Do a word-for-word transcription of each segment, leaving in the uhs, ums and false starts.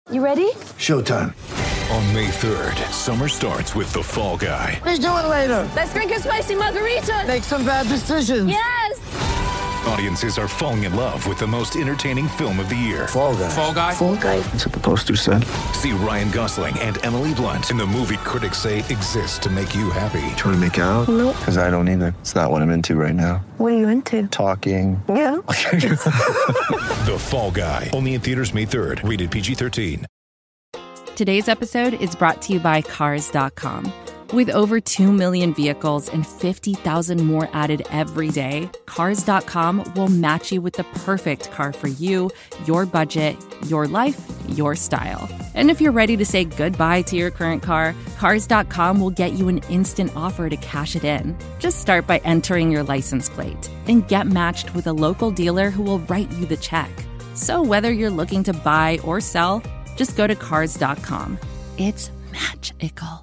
You ready? Showtime. On May third, summer starts with The Fall Guy. Let's do it later. Let's drink a spicy margarita. Make some bad decisions. Yes! Audiences are falling in love with the most entertaining film of the year. Fall Guy. Fall Guy? Fall Guy. That's what the poster said. See Ryan Gosling and Emily Blunt in the movie critics say exists to make you happy. Trying to make it out? Nope. Because I don't either. It's not what I'm into right now. What are you into? Talking. Yeah. The Fall Guy. Only in theaters May third. Rated P G thirteen. Today's episode is brought to you by Cars dot com. With over two million vehicles and fifty thousand more added every day, Cars dot com will match you with the perfect car for you, your budget, your life, your style. And if you're ready to say goodbye to your current car, Cars dot com will get you an instant offer to cash it in. Just start by entering your license plate and get matched with a local dealer who will write you the check. So whether you're looking to buy or sell, just go to Cars dot com. It's magical.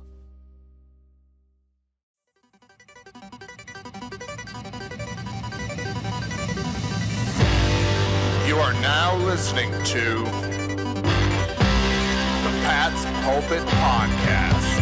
You are now listening to the Pat's Pulpit Podcast.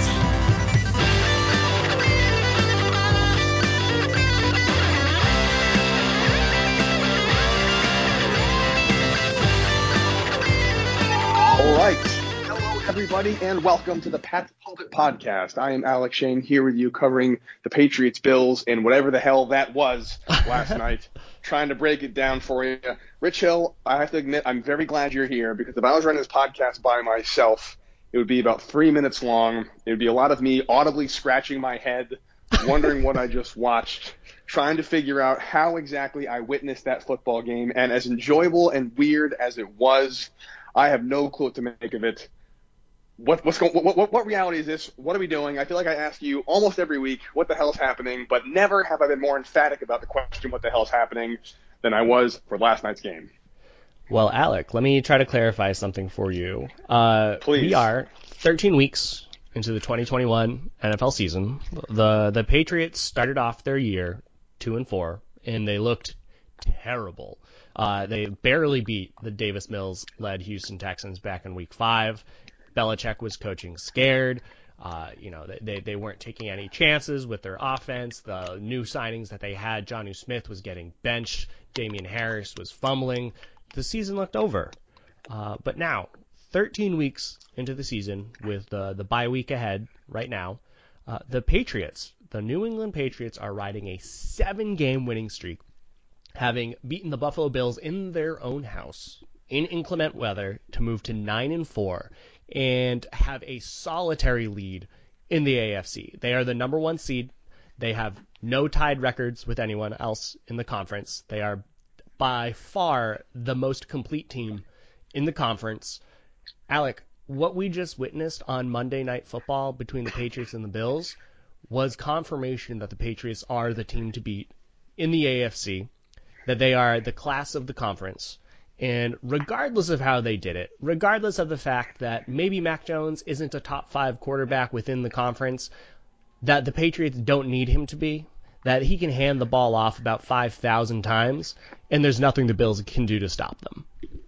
All right. Hello, everybody, and welcome to the Pat's Pulpit Podcast. I am Alex Shane here with you covering the Patriots, Bills, and whatever the hell that was last night, trying to break it down for you. Rich Hill, I have to admit, I'm very glad you're here because if I was running this podcast by myself, it would be about three minutes long. It would be a lot of me audibly scratching my head, wondering what I just watched, trying to figure out how exactly I witnessed that football game. And as enjoyable and weird as it was, I have no clue what to make of it. What, what's going? What, what, what reality is this? What are we doing? I feel like I ask you almost every week, what the hell is happening? But never have I been more emphatic about the question, what the hell is happening, than I was for last night's game. Well, Alec, let me try to clarify something for you. Uh, Please. We are thirteen weeks into the twenty twenty-one N F L season. The the Patriots started off their year two and four, and they looked terrible. Uh, they barely beat the Davis Mills-led Houston Texans back in week five. Belichick was coaching scared. Uh, you know, they, they weren't taking any chances with their offense. The new signings that they had, Jonnu Smith was getting benched. Damian Harris was fumbling. The season looked over. Uh, but now, thirteen weeks into the season with the, the bye week ahead right now, uh, the Patriots, the New England Patriots, are riding a seven-game winning streak, having beaten the Buffalo Bills in their own house in inclement weather to move to nine and four and have a solitary lead in the A F C. They are the number one seed. They have no tied records with anyone else in the conference. They are by far the most complete team in the conference. Alec, what we just witnessed on Monday Night Football between the Patriots and the Bills was confirmation that the Patriots are the team to beat in the A F C, that they are the class of the conference. And regardless of how they did it, regardless of the fact that maybe Mac Jones isn't a top five quarterback within the conference, that the Patriots don't need him to be, that he can hand the ball off about five thousand times, and there's nothing the Bills can do to stop them.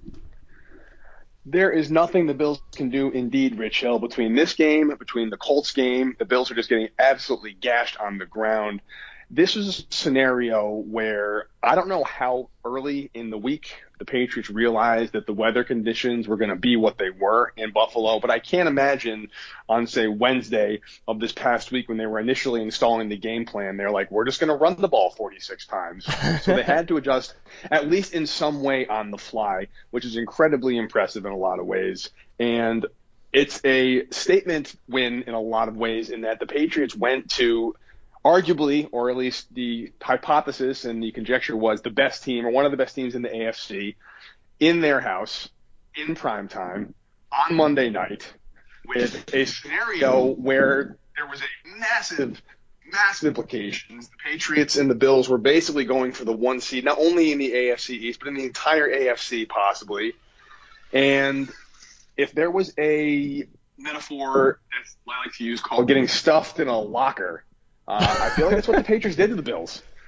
There is nothing the Bills can do, indeed, Rich Hill. Between this game, between the Colts game, the Bills are just getting absolutely gashed on the ground. This is a scenario where I don't know how early in the week the Patriots realized that the weather conditions were going to be what they were in Buffalo, but I can't imagine on, say, Wednesday of this past week when they were initially installing the game plan, they're like, we're just going to run the ball forty-six times. So they had to adjust at least in some way on the fly, which is incredibly impressive in a lot of ways. And it's a statement win in a lot of ways in that the Patriots went to arguably, or at least the hypothesis and the conjecture was, the best team or one of the best teams in the A F C in their house in prime time on Monday night with a scenario where there was a massive, massive implications. The Patriots and the Bills were basically going for the one seed, not only in the A F C East, but in the entire A F C possibly. And if there was a metaphor that I like to use called getting stuffed in a locker, Uh, I feel like that's what the Patriots did to the Bills.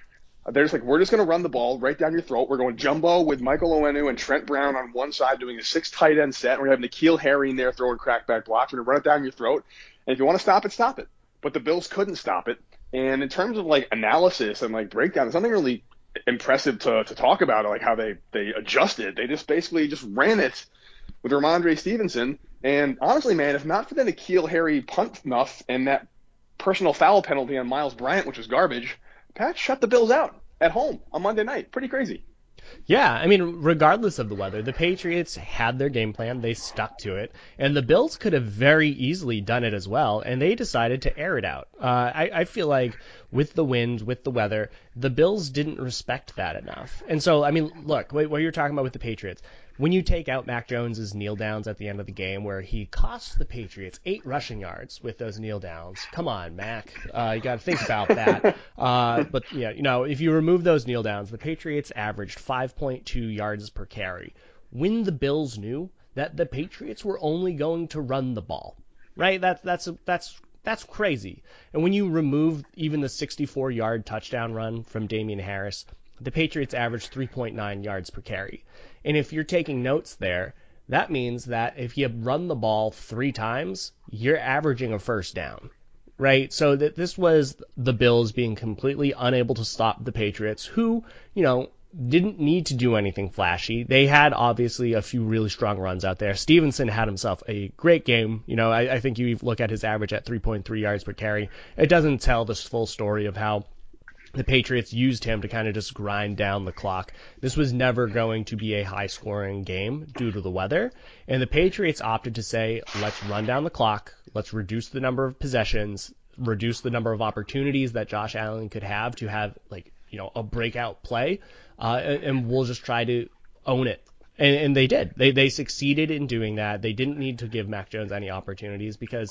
They're just like, we're just going to run the ball right down your throat. We're going jumbo with Michael Onwenu and Trent Brown on one side doing a six tight end set. We're going to have N'Keal Harry in there throwing crackback blocks. We're going to run it down your throat. And if you want to stop it, stop it. But the Bills couldn't stop it. And in terms of like analysis and like breakdown, there's nothing really impressive to, to talk about, like how they, they adjusted. They just basically just ran it with Ramondre Stevenson. And honestly, man, if not for the N'Keal Harry punt snuff and that personal foul penalty on Miles Bryant, which was garbage, Pat shut the Bills out at home on Monday night. Pretty crazy. Yeah, I mean, regardless of the weather, the Patriots had their game plan. They stuck to it. And the Bills could have very easily done it as well, and they decided to air it out. Uh, I, I feel like with the wind, with the weather, the Bills didn't respect that enough. And so, I mean, look, what, what you're talking about with the Patriots, when you take out Mac Jones's kneel downs at the end of the game where he cost the Patriots eight rushing yards with those kneel downs, come on, Mac, uh, you got to think about that. Uh, but yeah, you know, if you remove those kneel downs, the Patriots averaged five point two yards per carry. When the Bills knew that the Patriots were only going to run the ball, right? That's that's that's that's crazy. And when you remove even the sixty-four yard touchdown run from Damian Harris, the Patriots averaged three point nine yards per carry. And if you're taking notes there, that means that if you run the ball three times, you're averaging a first down, right? So that this was the Bills being completely unable to stop the Patriots, who, you know, didn't need to do anything flashy. They had obviously a few really strong runs out there. Stevenson had himself a great game. You know, I, I think you look at his average at three point three yards per carry. It doesn't tell the full story of how the Patriots used him to kind of just grind down the clock. This was never going to be a high-scoring game due to the weather, and the Patriots opted to say, let's run down the clock, let's reduce the number of possessions, reduce the number of opportunities that Josh Allen could have to have, like, you know, a breakout play, uh, and we'll just try to own it. And, and they did. They they succeeded in doing that. They didn't need to give Mac Jones any opportunities because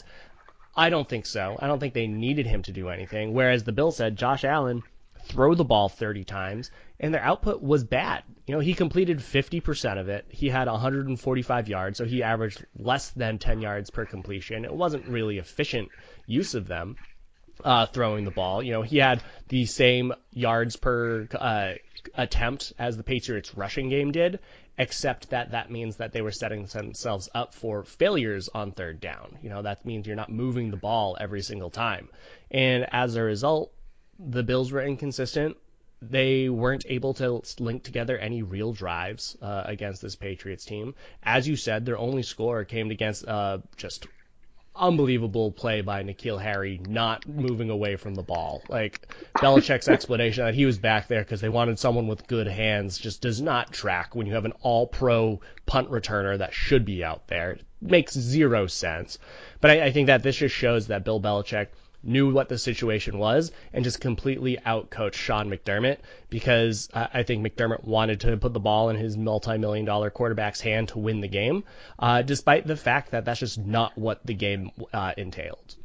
I don't think so. I don't think they needed him to do anything, whereas the Bills said, Josh Allen, throw the ball thirty times, and their output was bad. You know, he completed fifty percent of it. He had one hundred forty-five yards, so he averaged less than ten yards per completion. It wasn't really efficient use of them uh, throwing the ball. You know, he had the same yards per uh, attempt as the Patriots rushing game did, except that that means that they were setting themselves up for failures on third down. You know, that means you're not moving the ball every single time. And as a result, the Bills were inconsistent. They weren't able to link together any real drives uh, against this Patriots team. As you said, their only score came against uh, just unbelievable play by N'Keal Harry not moving away from the ball. Like, Belichick's explanation that he was back there because they wanted someone with good hands just does not track when you have an all-pro punt returner that should be out there. It makes zero sense. But I, I think that this just shows that Bill Belichick knew what the situation was and just completely outcoached Sean McDermott because uh, I think McDermott wanted to put the ball in his multi-million dollar quarterback's hand to win the game, uh, despite the fact that that's just not what the game uh, entailed.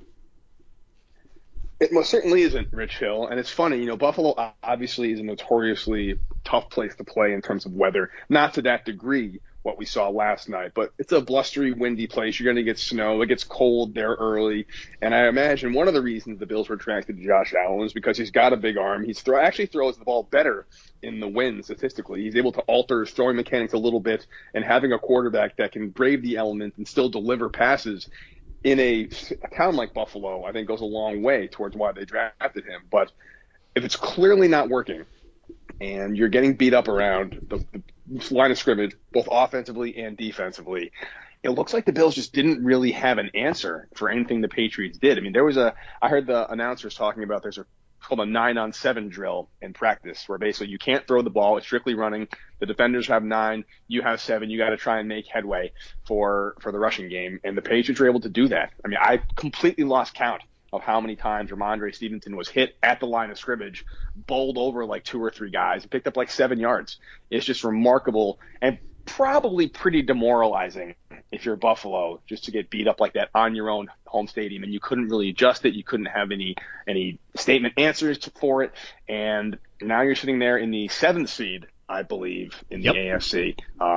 It most certainly isn't, Rich Hill. And it's funny, you know, Buffalo obviously is a notoriously tough place to play in terms of weather, not to that degree what we saw last night, but it's a blustery, windy place. You're going to get snow. It gets cold there early. And I imagine one of the reasons the Bills were attracted to Josh Allen is because he's got a big arm. He's throw, actually throws the ball better in the wind statistically. He's able to alter his throwing mechanics a little bit, and having a quarterback that can brave the elements and still deliver passes in a, a town like Buffalo, I think goes a long way towards why they drafted him. But if it's clearly not working and you're getting beat up around the, the line of scrimmage, both offensively and defensively, it looks like the Bills just didn't really have an answer for anything the Patriots did. I mean, there was a, I heard the announcers talking about there's a called a nine on seven drill in practice where basically you can't throw the ball. It's strictly running. The defenders have nine, you have seven. You got to try and make headway for, for the rushing game. And the Patriots were able to do that. I mean, I completely lost count of how many times Ramondre Stevenson was hit at the line of scrimmage, bowled over like two or three guys, and picked up like seven yards. It's just remarkable and probably pretty demoralizing if you're Buffalo just to get beat up like that on your own home stadium, and you couldn't really adjust it. You couldn't have any any statement answers for it, and now you're sitting there in the seventh seed, I believe, in the yep. A F C. Uh,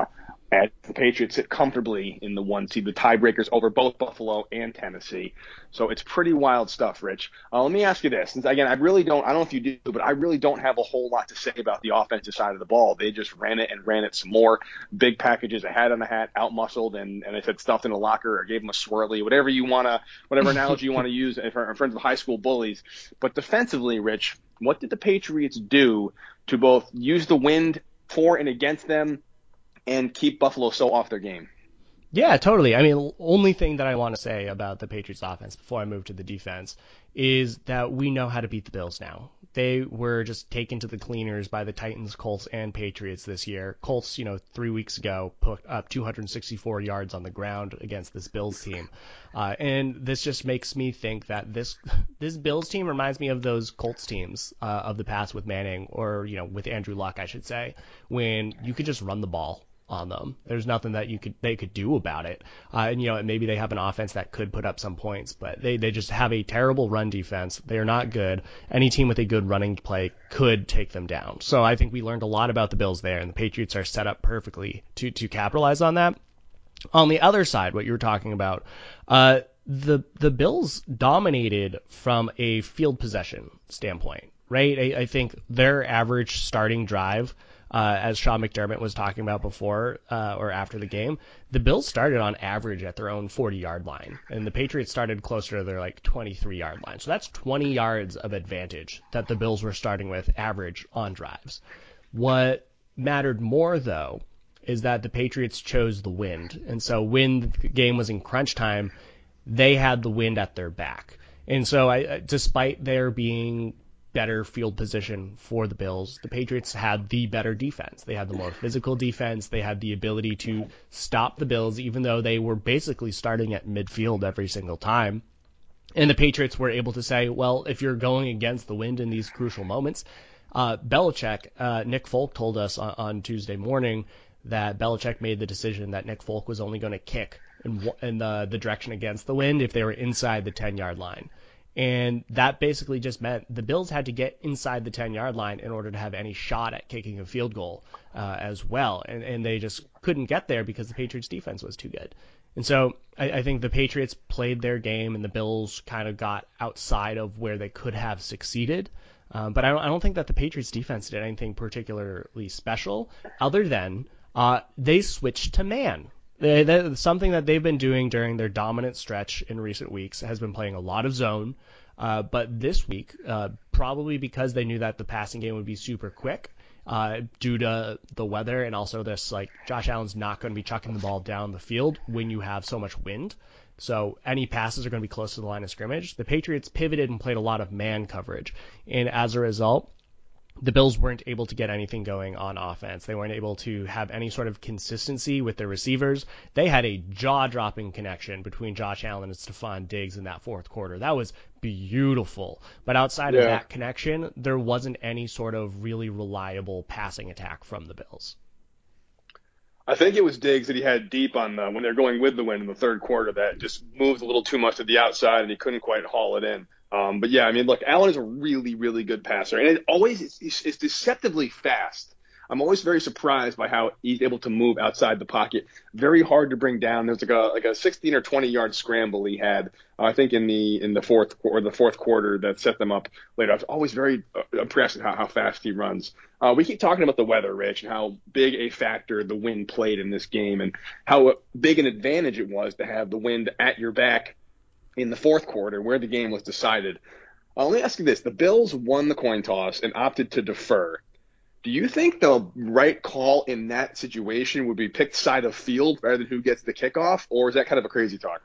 And the Patriots sit comfortably in the one seed, the tiebreakers over both Buffalo and Tennessee. So it's pretty wild stuff, Rich. Uh, let me ask you this. Since, again, I really don't, I don't know if you do, but I really don't have a whole lot to say about the offensive side of the ball. They just ran it and ran it some more. Big packages, a hat on a hat, out-muscled, and, and I said stuffed in a locker or gave them a swirly, whatever you want to, whatever analogy you want to use in front of high school bullies. But defensively, Rich, what did the Patriots do to both use the wind for and against them and keep Buffalo so off their game? Yeah, totally. I mean, only thing that I want to say about the Patriots offense before I move to the defense is that we know how to beat the Bills now. They were just taken to the cleaners by the Titans, Colts, and Patriots this year. Colts, you know, three weeks ago put up two hundred sixty-four yards on the ground against this Bills team. Uh, and this just makes me think that this this Bills team reminds me of those Colts teams uh, of the past with Manning, or, you know, with Andrew Luck, I should say, when you could just run the ball on them. There's nothing that you could they could do about it. Uh, and, you know, maybe they have an offense that could put up some points, but they, they just have a terrible run defense. They are not good. Any team with a good running play could take them down. So I think we learned a lot about the Bills there, and the Patriots are set up perfectly to, to capitalize on that. On the other side, what you were talking about, uh, the the Bills dominated from a field possession standpoint, right? I, I think their average starting drive, Uh, as Sean McDermott was talking about before uh, or after the game, the Bills started on average at their own forty-yard line, and the Patriots started closer to their like twenty-three-yard line. So that's twenty yards of advantage that the Bills were starting with average on drives. What mattered more, though, is that the Patriots chose the wind, and so when the game was in crunch time, they had the wind at their back. And so I, despite there being better field position for the Bills, the Patriots had the better defense. They had the more physical defense. They had the ability to stop the Bills, even though they were basically starting at midfield every single time. And the Patriots were able to say, well, if you're going against the wind in these crucial moments, uh, Belichick, uh, Nick Folk told us on, on Tuesday morning that Belichick made the decision that Nick Folk was only going to kick in, in the, the direction against the wind if they were inside the ten-yard line. And that basically just meant the Bills had to get inside the ten-yard line in order to have any shot at kicking a field goal uh, as well. And, and they just couldn't get there because the Patriots' defense was too good. And so I, I think the Patriots played their game, and the Bills kind of got outside of where they could have succeeded. Um, but I don't, I don't think that the Patriots' defense did anything particularly special other than uh, they switched to man. They, they, something that they've been doing during their dominant stretch in recent weeks has been playing a lot of zone. Uh, but this week, uh, probably because they knew that the passing game would be super quick uh, due to the weather, and also this, like, Josh Allen's not going to be chucking the ball down the field when you have so much wind. So any passes are going to be close to the line of scrimmage. The Patriots pivoted and played a lot of man coverage. And as a result, the Bills weren't able to get anything going on offense. They weren't able to have any sort of consistency with their receivers. They had a jaw-dropping connection between Josh Allen and Stephon Diggs in that fourth quarter. That was beautiful. But outside yeah. of that connection, there wasn't any sort of really reliable passing attack from the Bills. I think it was Diggs that he had deep on the, when they're going with the wind in the third quarter, that just moved a little too much to the outside and he couldn't quite haul it in. Um, but yeah, I mean, look, Allen is a really, really good passer, and it always it's, it's, it's deceptively fast. I'm always very surprised by how he's able to move outside the pocket. Very hard to bring down. There's like a like a sixteen or twenty yard scramble he had, uh, I think in the in the fourth or the fourth quarter that set them up later. I was always very uh, impressed at how, how fast he runs. Uh, we keep talking about the weather, Rich, and how big a factor the wind played in this game, and how big an advantage it was to have the wind at your back in the fourth quarter where the game was decided. Uh, let me ask you this. The Bills won the coin toss and opted to defer. Do you think the right call in that situation would be pick side of field rather than who gets the kickoff, or is that kind of a crazy talk?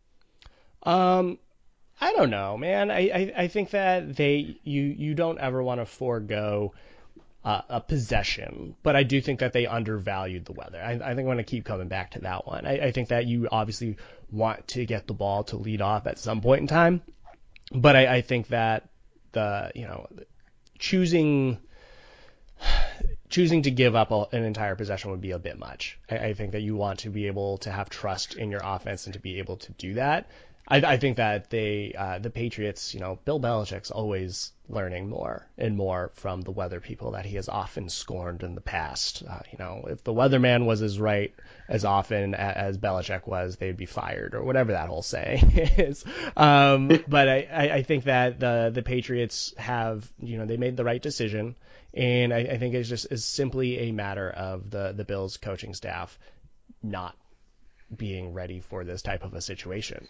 Um, I don't know, man. I, I, I think that they you, you don't ever want to forego uh, a possession, but I do think that they undervalued the weather. I, I think I'm going to keep coming back to that one. I, I think that you obviously want to get the ball to lead off at some point in time, but I, I think that the you know choosing choosing to give up a, an entire possession would be a bit much. I, I think that you want to be able to have trust in your offense and to be able to do that. I, I think that they, uh, the Patriots, you know, Bill Belichick's always learning more and more from the weather people that he has often scorned in the past. Uh, you know, if the weatherman was as right as often as Belichick was, they'd be fired, or whatever that whole saying is. Um, but I, I think that the the Patriots have, you know, they made the right decision, and I, I think it's just is simply a matter of the the Bills coaching staff not being ready for this type of a situation.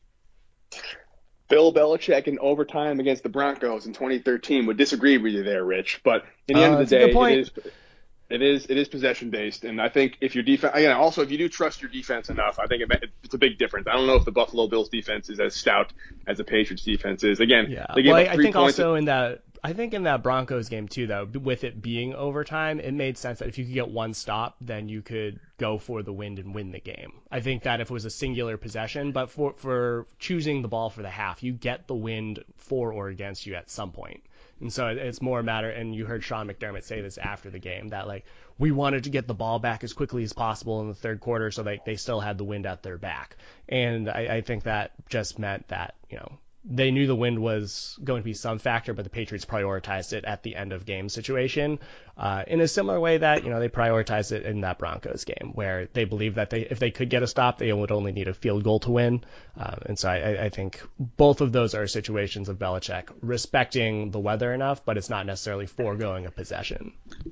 Bill Belichick in overtime against the Broncos in twenty thirteen would disagree with you there, Rich. But in the uh, end of the day, it is, it is it is possession based, and I think if your defense, again, also if you do trust your defense enough, I think it, it's a big difference. I don't know if the Buffalo Bills defense is as stout as the Patriots defense is. Again, yeah. they gave well, up I three think points also in that. I think in that Broncos game too, though, with it being overtime, it made sense that if you could get one stop, then you could go for the win and win the game. I think that if it was a singular possession, but for for choosing the ball for the half, you get the wind for or against you at some point. And so it's more a matter, and you heard Sean McDermott say this after the game, that like we wanted to get the ball back as quickly as possible in the third quarter so they, they still had the wind at their back. And I, I think that just meant that, you know, they knew the wind was going to be some factor, but the Patriots prioritized it at the end of game situation uh, in a similar way that, you know, they prioritized it in that Broncos game where they believed that they, if they could get a stop, they would only need a field goal to win. Uh, and so I, I think both of those are situations of Belichick respecting the weather enough, but it's not necessarily foregoing a possession.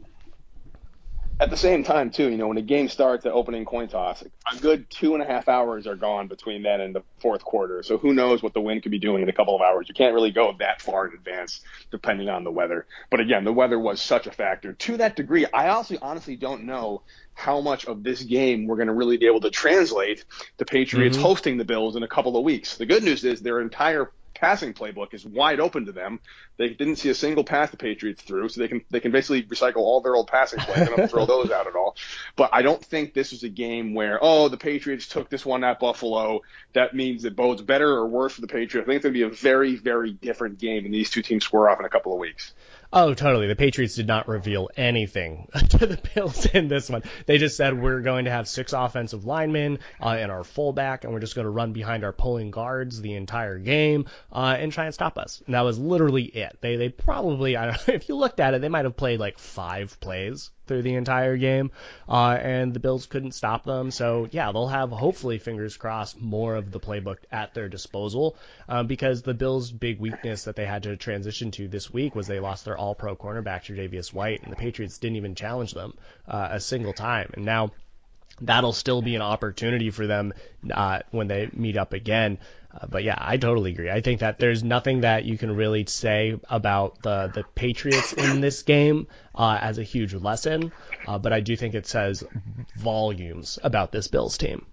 At the same time, too, you know, when a game starts at opening coin toss, a good two and a half hours are gone between then and the fourth quarter. So who knows what the wind could be doing in a couple of hours. You can't really go that far in advance depending on the weather. But again, the weather was such a factor. To that degree, I also honestly don't know how much of this game we're going to really be able to translate to Patriots mm-hmm. hosting the Bills in a couple of weeks. The good news is their entire passing playbook is wide open to them. They didn't see a single pass the Patriots threw, so they can they can basically recycle all their old passing plays. They don't throw those out at all. But I don't think this is a game where, oh, the Patriots took this one at Buffalo. That means it bodes better or worse for the Patriots. I think it's going to be a very, very different game, and these two teams square off in a couple of weeks. Oh, totally. The Patriots did not reveal anything to the Bills in this one. They just said we're going to have six offensive linemen uh, and our fullback, and we're just going to run behind our pulling guards the entire game uh, and try and stop us. And that was literally it. They they probably, I don't know, if you looked at it, they might have played like five plays through the entire game, uh, and the Bills couldn't stop them. So, yeah, they'll have, hopefully, fingers crossed, more of the playbook at their disposal um, because the Bills' big weakness that they had to transition to this week was they lost their all-pro cornerback, Tre'Davious White, and the Patriots didn't even challenge them uh, a single time. And now that'll still be an opportunity for them uh, when they meet up again. Uh, but, yeah, I totally agree. I think that there's nothing that you can really say about the, the Patriots in this game uh, as a huge lesson, uh, but I do think it says volumes about this Bills team.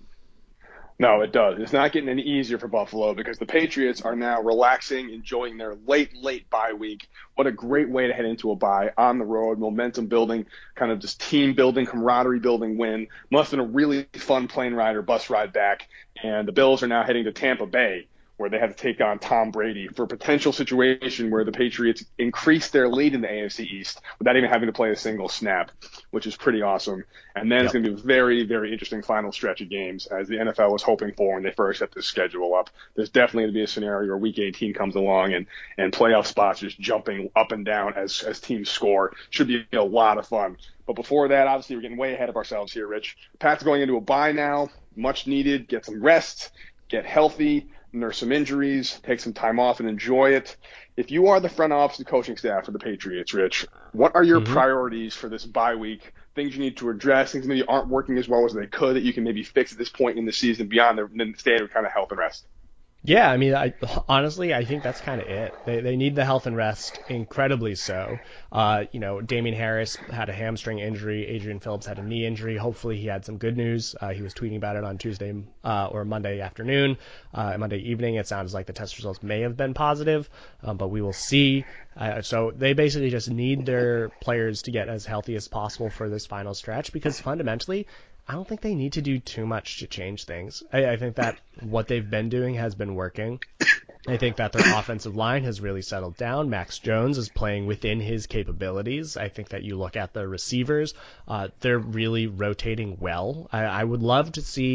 No, it does. It's not getting any easier for Buffalo because the Patriots are now relaxing, enjoying their late, late bye week. What a great way to head into a bye on the road, momentum building, kind of just team building, camaraderie building win. Must have been a really fun plane ride or bus ride back. And the Bills are now heading to Tampa Bay, where they have to take on Tom Brady for a potential situation where the Patriots increase their lead in the A F C East without even having to play a single snap, which is pretty awesome. And then yep. It's going to be a very, very interesting final stretch of games as the N F L was hoping for when they first set this schedule up. There's definitely going to be a scenario where Week eighteen comes along and, and playoff spots just jumping up and down as, as teams score. Should be a lot of fun. But before that, obviously, we're getting way ahead of ourselves here, Rich. Pat's going into a bye now, much needed, get some rest, get healthy, nurse some injuries, take some time off and enjoy it. If you are the front office and coaching staff for the Patriots, Rich, what are your mm-hmm. priorities for this bye week? Things you need to address, things maybe aren't working as well as they could that you can maybe fix at this point in the season beyond the, the standard kind of health and rest? Yeah, I mean, I, honestly, I think that's kind of it. They they need the health and rest, incredibly so. Uh, you know, Damian Harris had a hamstring injury. Adrian Phillips had a knee injury. Hopefully he had some good news. Uh, he was tweeting about it on Tuesday uh, or Monday afternoon. Uh, Monday evening, it sounds like the test results may have been positive, um, but we will see. Uh, so they basically just need their players to get as healthy as possible for this final stretch because fundamentally, I don't think they need to do too much to change things. I, I think that what they've been doing has been working. I think that their offensive line has really settled down. Max Jones is playing within his capabilities. I think that you look at the receivers, uh, they're really rotating well. I, I would love to see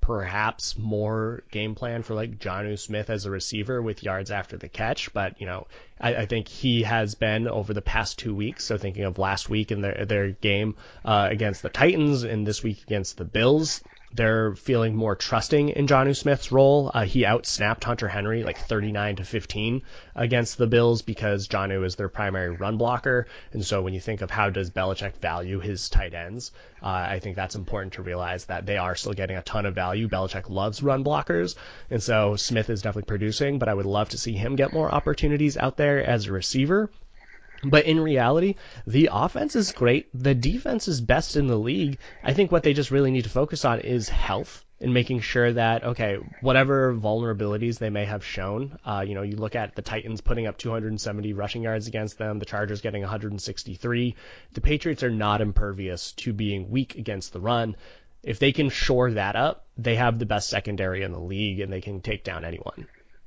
perhaps more game plan for like Jonnu Smith as a receiver with yards after the catch. But, you know, I, I think he has been over the past two weeks. So thinking of last week in their, their game uh, against the Titans and this week against the Bills, they're feeling more trusting in Jonnu Smith's role. Uh, he outsnapped Hunter Henry like thirty-nine to fifteen against the Bills because Jonnu is their primary run blocker. And so when you think of how does Belichick value his tight ends, uh, I think that's important to realize that they are still getting a ton of value. Belichick loves run blockers. And so Smith is definitely producing, but I would love to see him get more opportunities out there as a receiver. But in reality, the offense is great. The defense is best in the league. I think what they just really need to focus on is health and making sure that, okay, whatever vulnerabilities they may have shown, uh, you know, you look at the Titans putting up two hundred seventy rushing yards against them, the Chargers getting one hundred sixty-three. The Patriots are not impervious to being weak against the run. If they can shore that up, they have the best secondary in the league and they can take down anyone.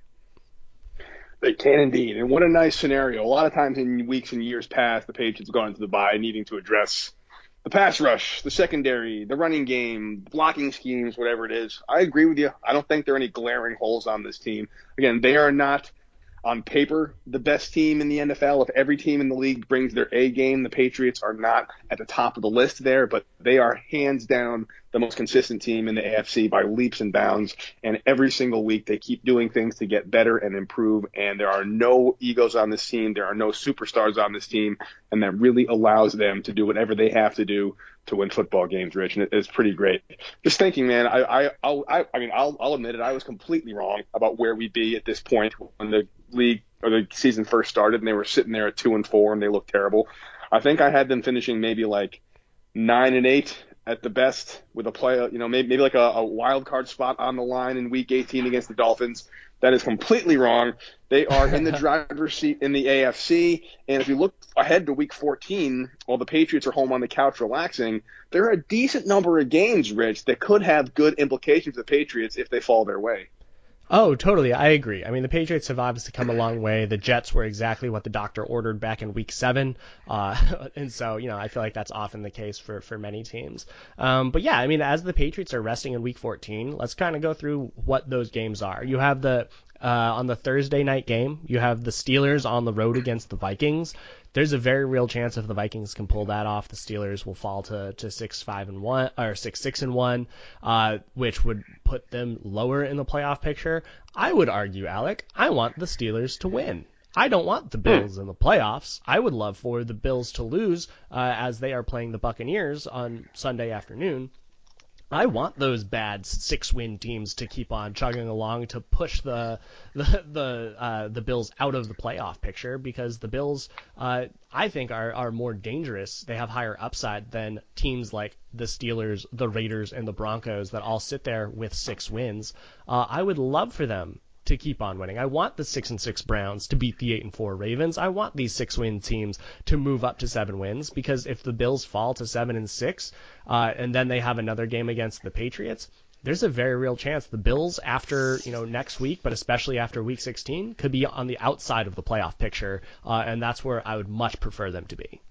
They can indeed. And what a nice scenario. A lot of times in weeks and years past, the Patriots have gone into the bye needing to address the pass rush, the secondary, the running game, blocking schemes, whatever it is. I agree with you. I don't think there are any glaring holes on this team. Again, they are not on paper the best team in the N F L. If every team in the league brings their A game, the Patriots are not at the top of the list there, but they are hands down the most consistent team in the A F C by leaps and bounds. And every single week they keep doing things to get better and improve. And there are no egos on this team. There are no superstars on this team. And that really allows them to do whatever they have to do to win football games, Rich. And it, it's pretty great. Just thinking, man, I, I, I'll, I, I mean, I'll, I'll admit it. I was completely wrong about where we'd be at this point when the league or the season first started and they were sitting there at two and four and they looked terrible. I think I had them finishing maybe like nine and eight at the best with a play, you know, maybe, maybe like a, a wild card spot on the line in week eighteen against the Dolphins. That is completely wrong. They are in the driver's seat in the A F C. And if you look ahead to week fourteen, while the Patriots are home on the couch relaxing, there are a decent number of games, Rich, that could have good implications for the Patriots if they fall their way. Oh, totally. I agree. I mean, the Patriots have obviously come a long way. The Jets were exactly what the doctor ordered back in week seven. Uh, and so, you know, I feel like that's often the case for, for many teams. Um, but yeah, I mean, as the Patriots are resting in week fourteen, let's kind of go through what those games are. You have the, uh, on the Thursday night game, you have the Steelers on the road against the Vikings. There's a very real chance if the Vikings can pull that off, the Steelers will fall to, to six five and one or six six and one, uh, which would put them lower in the playoff picture. I would argue, Alec, I want the Steelers to win. I don't want the Bills in the playoffs. I would love for the Bills to lose uh, as they are playing the Buccaneers on Sunday afternoon. I want those bad six-win teams to keep on chugging along to push the the the, uh, the Bills out of the playoff picture because the Bills, uh, I think, are, are more dangerous. They have higher upside than teams like the Steelers, the Raiders, and the Broncos that all sit there with six wins. Uh, I would love for them to keep on winning. I want the six and six Browns to beat the eight and four Ravens. I want these six win teams to move up to seven wins because if the Bills fall to seven and six, uh, and then they have another game against the Patriots, there's a very real chance the Bills after, you know, next week, but especially after week sixteen, could be on the outside of the playoff picture. Uh, and that's where I would much prefer them to be.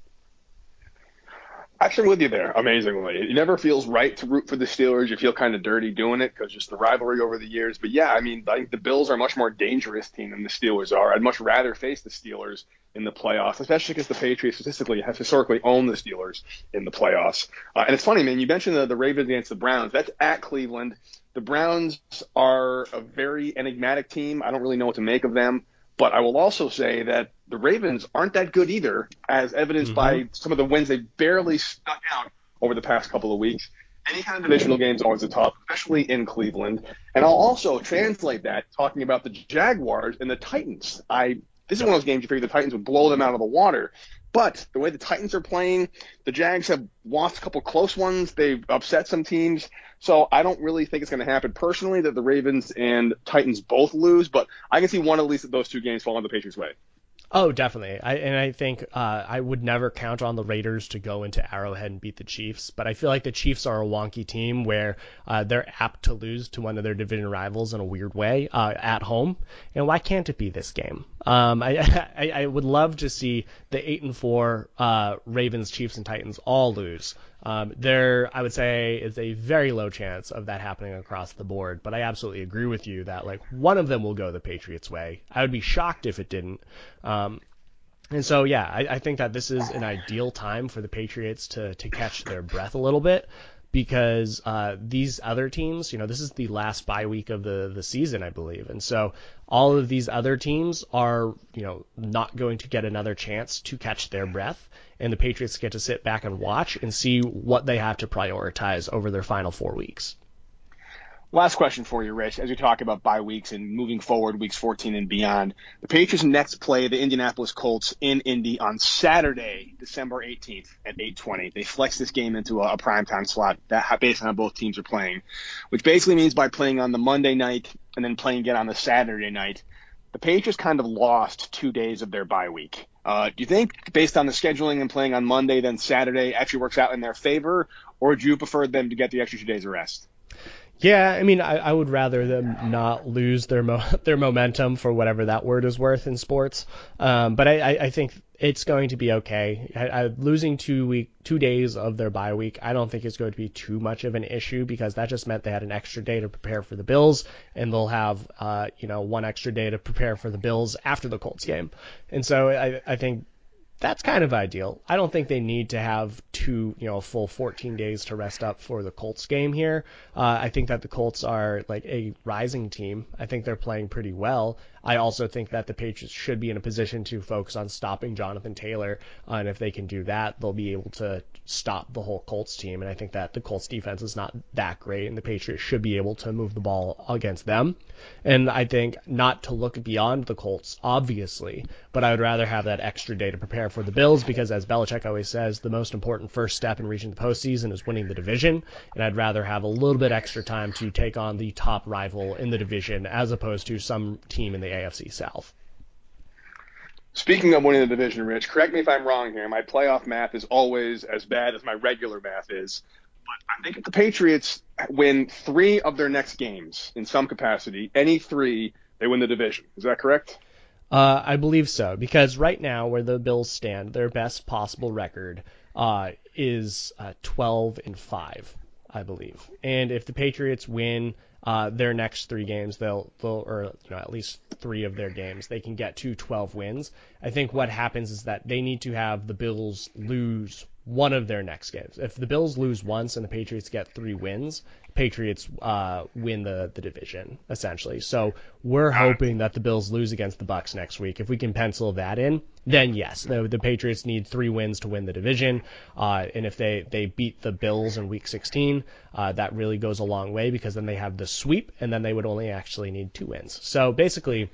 Actually, with you there, amazingly. It never feels right to root for the Steelers. You feel kind of dirty doing it because just the rivalry over the years. But, yeah, I mean, I think the Bills are a much more dangerous team than the Steelers are. I'd much rather face the Steelers in the playoffs, especially because the Patriots statistically have historically owned the Steelers in the playoffs. Uh, and it's funny, man, you mentioned the, the Ravens against the Browns. That's at Cleveland. The Browns are a very enigmatic team. I don't really know what to make of them. But I will also say that the Ravens aren't that good either, as evidenced mm-hmm. by some of the wins they barely stuck out over the past couple of weeks. Any kind of divisional game is always a tough, especially in Cleveland. And I'll also translate that talking about the Jaguars and the Titans. I This is one of those games you figure the Titans would blow them out of the water. But the way the Titans are playing, the Jags have lost a couple close ones. They've upset some teams. So I don't really think it's going to happen personally that the Ravens and Titans both lose. But I can see one at least of those two games falling the Patriots' way. Oh, definitely. I, and I think uh, I would never count on the Raiders to go into Arrowhead and beat the Chiefs, but I feel like the Chiefs are a wonky team where uh, they're apt to lose to one of their division rivals in a weird way uh, at home. And why can't it be this game? Um, I, I I would love to see the eight and four uh, Ravens, Chiefs, and Titans all lose Um, there, I would say, is a very low chance of that happening across the board. But I absolutely agree with you that like one of them will go the Patriots' way. I would be shocked if it didn't. Um, and so, yeah, I, I think that this is an ideal time for the Patriots to to catch their breath a little bit. Because uh, these other teams, you know, this is the last bye week of the, the season, I believe. And so all of these other teams are, you know, not going to get another chance to catch their breath. And the Patriots get to sit back and watch and see what they have to prioritize over their final four weeks. Last question for you, Rich, as we talk about bye weeks and moving forward, weeks fourteen and beyond. The Patriots next play the Indianapolis Colts in Indy on Saturday, December eighteenth at eight twenty. They flex this game into a, a primetime slot that, based on how both teams are playing, which basically means by playing on the Monday night and then playing again on the Saturday night, the Patriots kind of lost two days of their bye week. Uh, do you think, based on the scheduling and playing on Monday, then Saturday actually works out in their favor, or do you prefer them to get the extra two days of rest? Yeah, I mean, I, I would rather them not lose their mo- their momentum, for whatever that word is worth in sports. Um, but I, I, I think it's going to be okay. I, I, losing two week two days of their bye week, I don't think it's going to be too much of an issue, because that just meant they had an extra day to prepare for the Bills, and they'll have uh, you know one extra day to prepare for the Bills after the Colts game. And so I, I think that's kind of ideal. I don't think they need to have two, you know, full fourteen days to rest up for the Colts game here. Uh, I think that the Colts are like a rising team. I think they're playing pretty well. I also think that the Patriots should be in a position to focus on stopping Jonathan Taylor. Uh, and if they can do that, they'll be able to stop the whole Colts team. And I think that the Colts defense is not that great, and the Patriots should be able to move the ball against them. And I think not to look beyond the Colts, obviously, but I would rather have that extra day to prepare for the Bills, because as Belichick always says, the most important first step in reaching the postseason is winning the division. And I'd rather have a little bit extra time to take on the top rival in the division as opposed to some team in the A F C South. Speaking of winning the division, Rich, correct me if I'm wrong here. My playoff math is always as bad as my regular math is. But I think if the Patriots win three of their next games in some capacity, any three, they win the division. Is that correct? Uh, I believe so, because right now where the Bills stand, their best possible record uh, is uh, twelve and five, I believe. And if the Patriots win uh, their next three games, they'll, they'll or you know at least three of their games, they can get to twelve wins. I think what happens is that they need to have the Bills lose one of their next games. If the Bills lose once and the Patriots get three wins, Patriots uh, win the, the division, essentially. So we're hoping that the Bills lose against the Bucs next week. If we can pencil that in, then yes, the, the Patriots need three wins to win the division. Uh, and if they, they beat the Bills in week sixteen, uh, that really goes a long way, because then they have the sweep, and then they would only actually need two wins. So basically,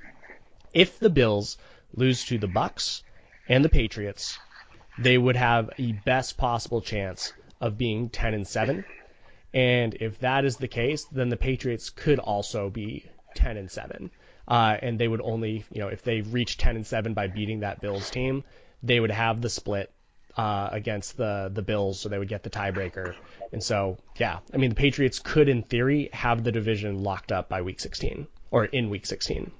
if the Bills lose to the Bucs and the Patriots, they would have a best possible chance of being ten and seven. And if that is the case, then the Patriots could also be ten and seven. Uh, and they would only, you know, if they reach ten and seven by beating that Bills team, they would have the split uh, against the, the Bills, so they would get the tiebreaker. And so, yeah, I mean, the Patriots could, in theory, have the division locked up by week sixteen, or in week sixteen.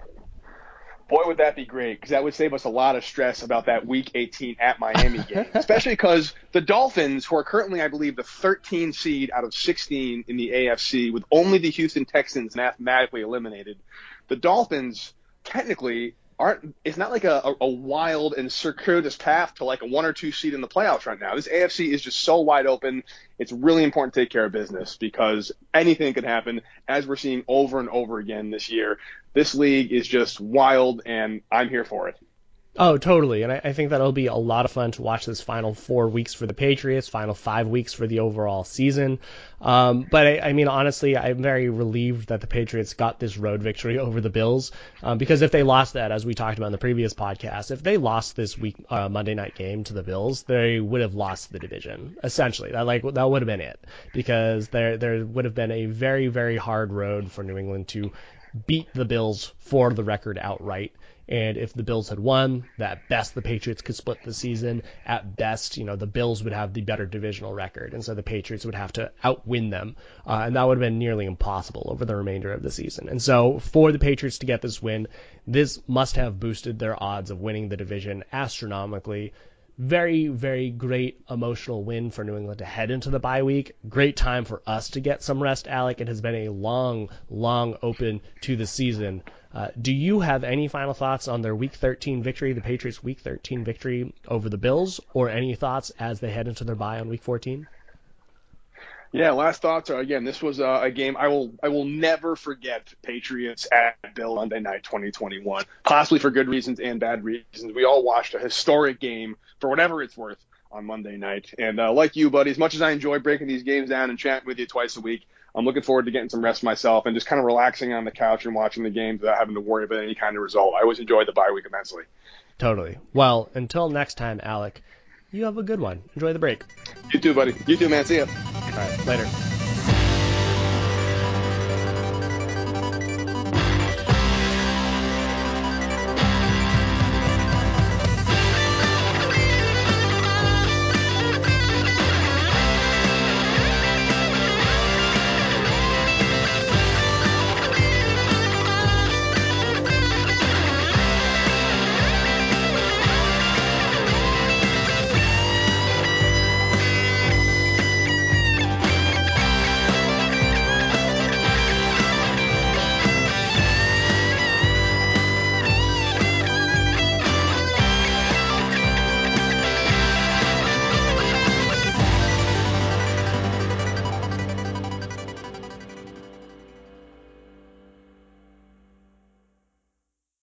Boy, would that be great, because that would save us a lot of stress about that Week eighteen at Miami game, especially because the Dolphins, who are currently, I believe, the thirteenth seed out of sixteen in the A F C, with only the Houston Texans mathematically eliminated, the Dolphins technically aren't – it's not like a, a, a wild and circuitous path to like a one or two seed in the playoffs right now. This A F C is just so wide open. It's really important to take care of business, because anything can happen, as we're seeing over and over again this year. This league is just wild, and I'm here for it. Oh, totally. And I, I think that'll be a lot of fun to watch this final four weeks for the Patriots, final five weeks for the overall season. Um, but I, I mean, honestly, I'm very relieved that the Patriots got this road victory over the Bills, um, because if they lost that, as we talked about in the previous podcast, if they lost this week uh, Monday night game to the Bills, they would have lost the division. Essentially, that like that would have been it, because there there would have been a very very hard road for New England to beat the Bills for the record outright. And if the Bills had won, at best the Patriots could split the season. At best, you know, the Bills would have the better divisional record, and so the Patriots would have to outwin them, uh, and that would have been nearly impossible over the remainder of the season. And so for the Patriots to get this win, this must have boosted their odds of winning the division astronomically. very, very great emotional win for New England to head into the bye week. Great time for us to get some rest, Alec. It has been a long, long open to the season. Uh, do you have any final thoughts on their Week thirteen victory, the Patriots' Week thirteen victory over the Bills, or any thoughts as they head into their bye on Week fourteen? Yeah, last thoughts are, again, this was uh, a game I will I will never forget. Patriots at Bill Monday night twenty twenty-one, possibly for good reasons and bad reasons. We all watched a historic game for whatever it's worth on Monday night. And uh, like you, buddy, as much as I enjoy breaking these games down and chatting with you twice a week, I'm looking forward to getting some rest myself and just kind of relaxing on the couch and watching the games without having to worry about any kind of result. I always enjoyed the bye week immensely. Totally. Well, until next time, Alec, you have a good one. Enjoy the break. You too, buddy. You too, man. See ya. All right, later.